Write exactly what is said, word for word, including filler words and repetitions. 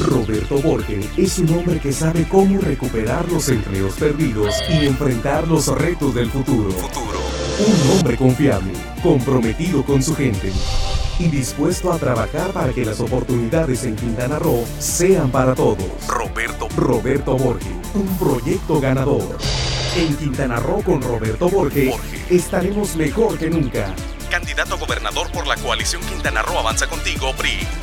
Roberto Borges es un hombre que sabe cómo recuperar los empleos perdidos y enfrentar los retos del futuro. Futuro. Un hombre confiable, comprometido con su gente y dispuesto a trabajar para que las oportunidades en Quintana Roo sean para todos. Roberto, Roberto Borges, un proyecto ganador. En Quintana Roo con Roberto Borges, Borges estaremos mejor que nunca. Candidato a gobernador por la coalición Quintana Roo Avanza Contigo, P R I.